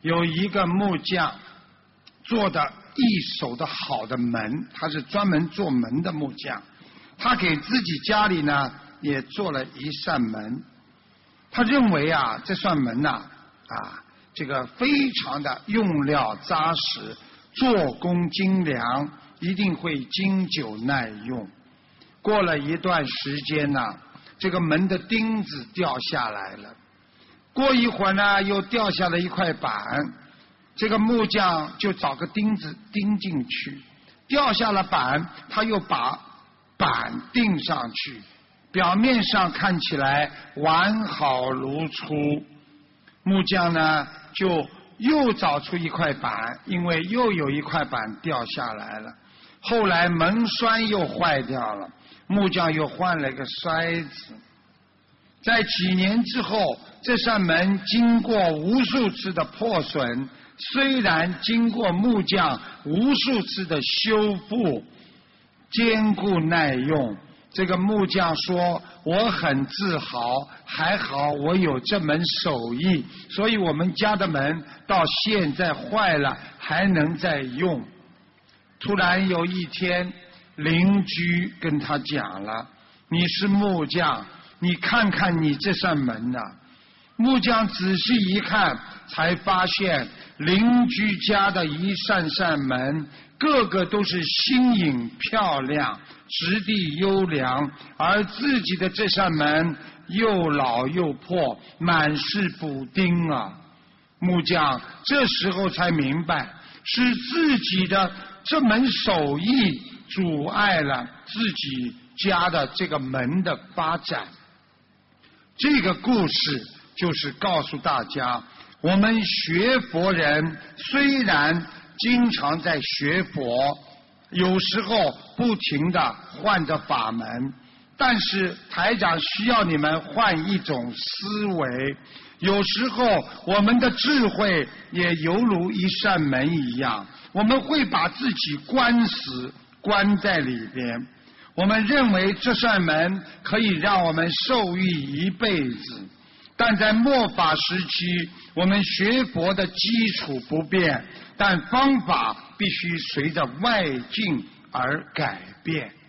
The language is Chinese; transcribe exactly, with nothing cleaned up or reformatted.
有一个木匠做的一手的好的门，他是专门做门的木匠，他给自己家里呢也做了一扇门。他认为啊，这扇门呐 啊, 啊，这个非常的用料扎实，做工精良，一定会经久耐用。过了一段时间呢，这个门的钉子掉下来了。过一会儿呢，又掉下了一块板，这个木匠就找个钉子钉进去，掉下了板，他又把板钉上去，表面上看起来完好如初。木匠呢，就又找出一块板，因为又有一块板掉下来了。后来门栓又坏掉了，木匠又换了一个筛子。在几年之后，这扇门经过无数次的破损，虽然经过木匠无数次的修复，坚固耐用。这个木匠说，我很自豪，还好我有这门手艺，所以我们家的门到现在坏了还能再用。突然有一天，邻居跟他讲了，你是木匠，你看看你这扇门呐、啊。木匠仔细一看，才发现邻居家的一扇扇门个个都是新颖漂亮，质地优良，而自己的这扇门又老又破，满是补丁啊。木匠这时候才明白，是自己的这门手艺阻碍了自己家的这个门的发展。这个故事就是告诉大家，我们学佛人虽然经常在学佛，有时候不停地换着法门，但是台长需要你们换一种思维。有时候我们的智慧也犹如一扇门一样，我们会把自己关死，关在里边。我们认为这扇门可以让我们受益一辈子，但在末法时期，我们学佛的基础不变，但方法必须随着外境而改变。